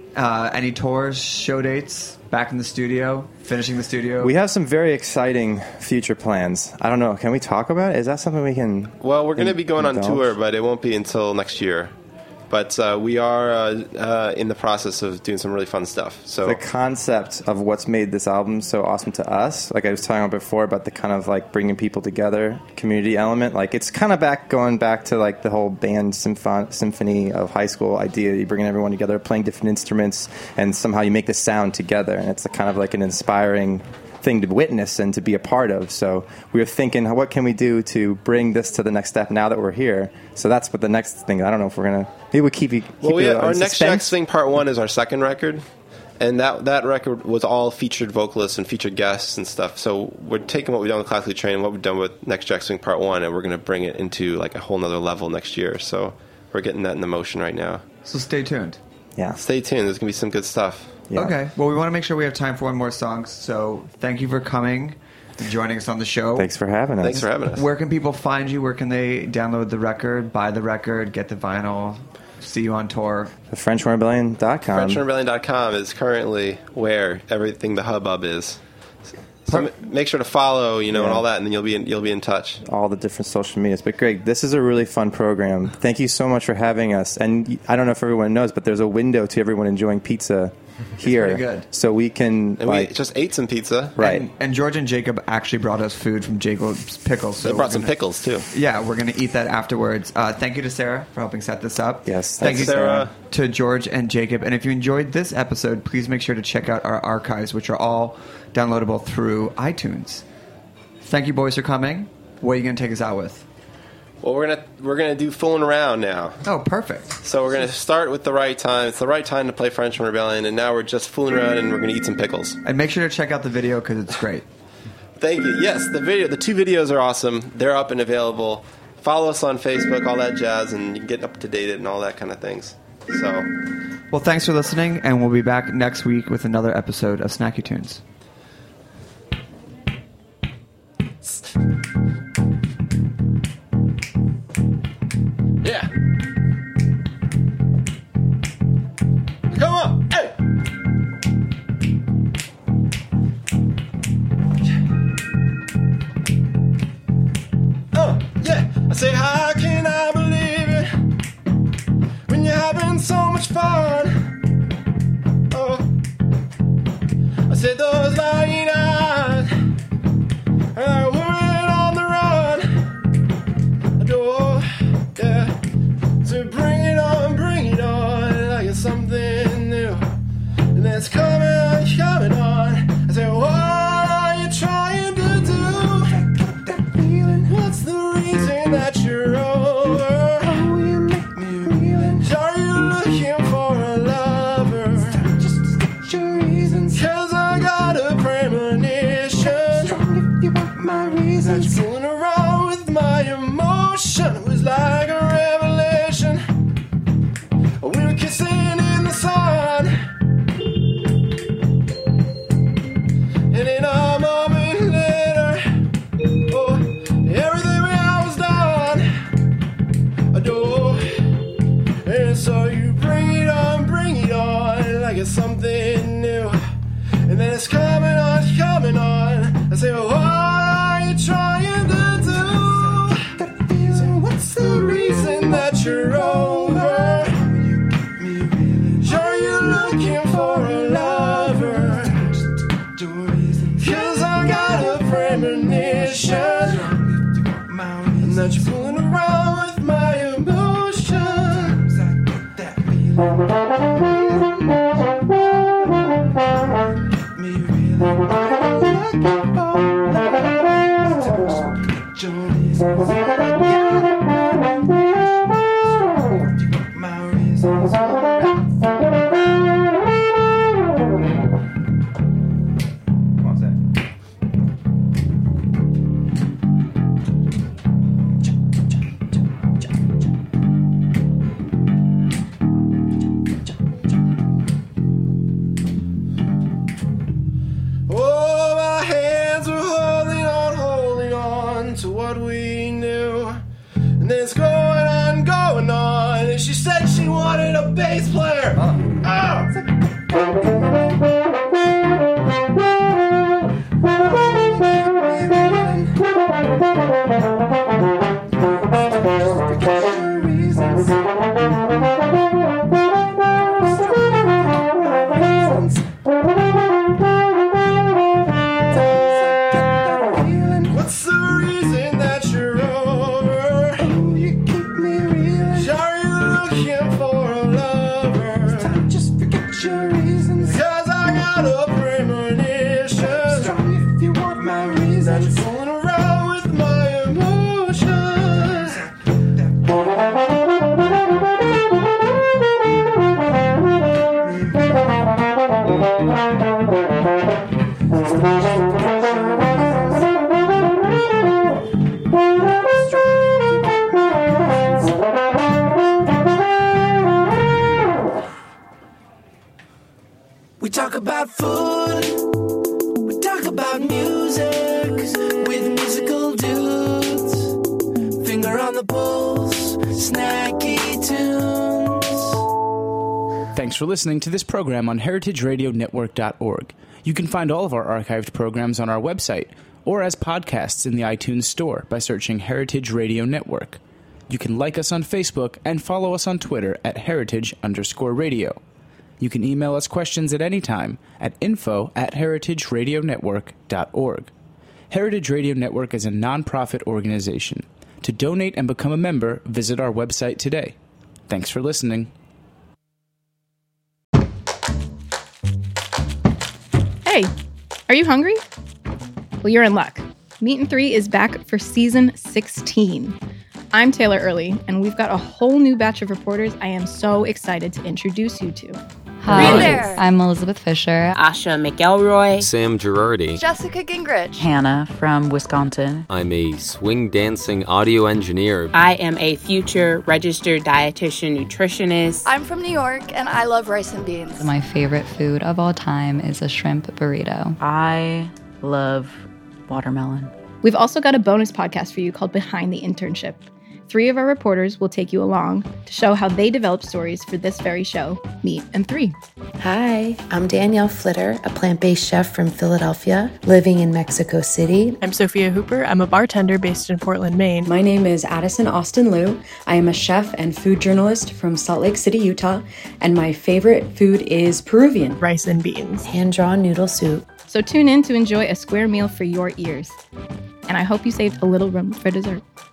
Any tours, show dates? Back in the studio, finishing the studio. We have some very exciting future plans. I don't know. Can we talk about it? Is that something we can? Well, we're going to be going on indulge? tour, but it won't be until next year. But we are in the process of doing some really fun stuff. So the concept of what's made this album so awesome to us, like I was talking about before, about the kind of like bringing people together, community element, like it's kind of going back to like the whole band symphony of high school idea. You bring everyone together, playing different instruments, and somehow you make the sound together. And it's kind of like an inspiring thing to witness and to be a part of. So we were thinking, what can we do to bring this to the next step now that we're here? So that's what the next thing. I don't know if we're gonna. Maybe we keep our Next Jack Swing Part 1 is our second record, and that record was all featured vocalists and featured guests and stuff. So we're taking what we've done with Classically Trained and what we've done with Next Jack Swing Part 1, and we're going to bring it into like a whole nother level next year. So we're getting that in the motion right now. So stay tuned. Yeah, stay tuned. There's going to be some good stuff. Yeah. Okay. Well, we want to make sure we have time for one more song. So thank you for coming and joining us on the show. Thanks for having us. Where can people find you? Where can they download the record, buy the record, get the vinyl, see you on tour? FrenchHornRebellion.com. FrenchHornRebellion.com is currently where everything the hubbub is. So make sure to follow, and all that, and then you'll be in touch. All the different social medias. But Greg, this is a really fun program. Thank you so much for having us. And I don't know if everyone knows, but there's a window to everyone enjoying pizza here. It's pretty good. So we can. And we just ate some pizza, right? And George and Jacob actually brought us food from Jacob's Pickles. So they brought some pickles too. Yeah, we're going to eat that afterwards. Thank you to Sarah for helping set this up. Yes, thank you, Sarah. To George and Jacob. And if you enjoyed this episode, please make sure to check out our archives, which are all downloadable through iTunes. Thank you, boys, for coming. What are you going to take us out with? Well, we're gonna do Fooling Around now. Oh, perfect. So we're gonna start with The Right Time. It's the right time to play French Horn Rebellion, and now we're just fooling around and we're gonna eat some pickles. And make sure to check out the video because it's great. Thank you. Yes, the two videos are awesome. They're up and available. Follow us on Facebook, all that jazz, and you can get up to date and all that kind of things. So, well, thanks for listening, and we'll be back next week with another episode of Snacky Tunes. Yeah. Come on. Hey. Yeah. I say, how can I believe it when you're having so much fun? Oh. I said, those lying eyes are a woman on the run. Yeah. So bring it on, like it's something new. And that's coming on. I say, what are you trying to do? That feeling. What's the reason that you're over? Oh, you make me feeling. Are you looking for a lover? Just your reasons. 'Cause I got a premonition. Strong if you want my reasons. That's fooling around with my emotion. It was like a revelation. We were kissing in the sun, and in a moment later, oh, everything we had was done. Oh, and so you bring it on, like it's something new, and then it's coming on. I say, what are you trying to do? What's the reason that you're over? Are you looking for a lover? 'Cause I got a premonition, and that you're fooling around with my emotions. is going on. She said she wanted a bass player. What's the reason that you're over? You keep me real. Are you looking for a lover? Just forget your reasons. 'Cause I got a premonition. Strong if you want my reasons. Fooling around with my emotions. We talk about food, we talk about music, with musical dudes, finger on the pulse, snacky tunes. Thanks for listening to this program on heritageradionetwork.org. You can find all of our archived programs on our website or as podcasts in the iTunes Store by searching Heritage Radio Network. You can like us on Facebook and follow us on Twitter at @heritage_radio. You can email us questions at any time at info@heritageradionetwork.org. Heritage Radio Network is a nonprofit organization. To donate and become a member, visit our website today. Thanks for listening. Hey, are you hungry? Well, you're in luck. Meat and Three is back for season 16. I'm Taylor Early, and we've got a whole new batch of reporters I am so excited to introduce you to. Hi, I'm Elizabeth Fisher. Asha McElroy. Sam Girardi. Jessica Gingrich. Hannah from Wisconsin. I'm a swing dancing audio engineer. I am a future registered dietitian nutritionist. I'm from New York, and I love rice and beans. My favorite food of all time is a shrimp burrito. I love watermelon. We've also got a bonus podcast for you called Behind the Internship. 3 of our reporters will take you along to show how they develop stories for this very show, Meat and Three. Hi, I'm Danielle Flitter, a plant-based chef from Philadelphia, living in Mexico City. I'm Sophia Hooper. I'm a bartender based in Portland, Maine. My name is Addison Austin Liu. I am a chef and food journalist from Salt Lake City, Utah, and my favorite food is Peruvian. Rice and beans. Hand-drawn noodle soup. So tune in to enjoy a square meal for your ears. And I hope you saved a little room for dessert.